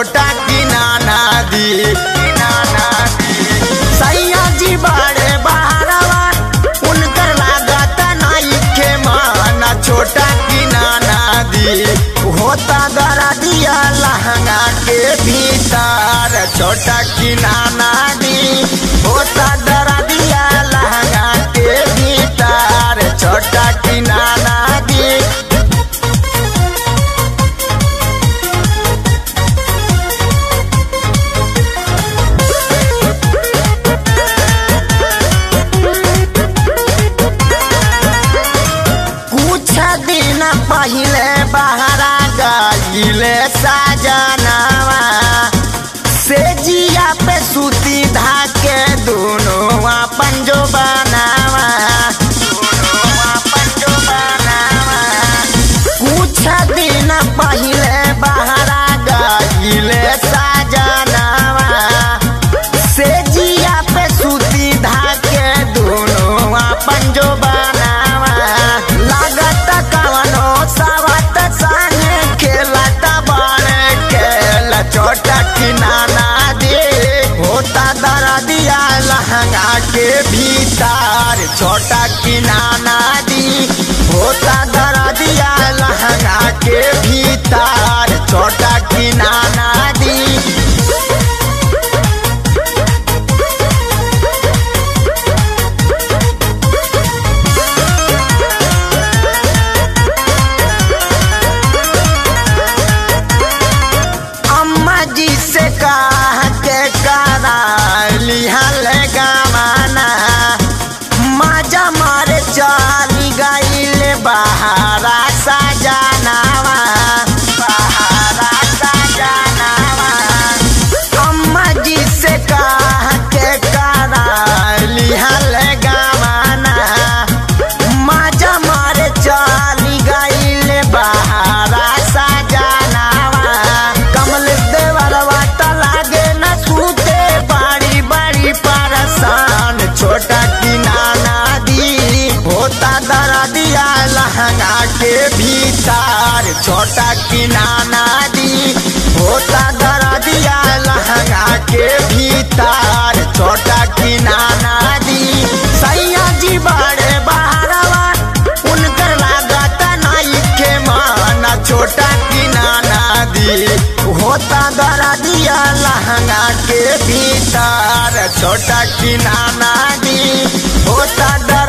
छोटा की नाना दी। सैया जी बड़े बहरवा उनकर लागत नाई के माना छोटा की नाना दी। होता गरा दिया लहंगा के भीतर छोटा की नाना दी। होता गरा दिया लहंगा के भीतर छोटा की नाना दी। कुछ दिन पहले बहरा गईले सजनवा से जिया पे सूती धाके दोनों अपन जो बनावा। कुछ दिन पहले बहरा गईले सजनवा से जिया पे सूती धाके दोनों अपन जो बनावा। लागत कवनो सावत संगे खेलत बने खेल छोटा की नाना दे। होता दरा दिया लहंगा के भीतर छोटा की नाना दी। होता दरा दिया लहंगा के भीतर छोटा की नाना दी। अम्मा जी से कह के करा लिहल गवाना माजा मारे चली गईल बहारा सजनावा। अम्मा जी से कह के करा लिहल गवाना माजा मारे चली गईल बहारा सजनावा। कमल देवरवा लागे न सूते बड़ी बड़ी परेशान छोटा की नाना दी। होता दरा दिया लहंगा के भीतर छोटा की नाना दी। होता दरा दिया लहंगा के भीतर छोटा की नाना दी। सैया जी बड़े बहरवा उनकर लागत नाई के माना छोटा की नाना दी। होता दरा दिया लहंगा के भीतर छोटा की नाना दी। होता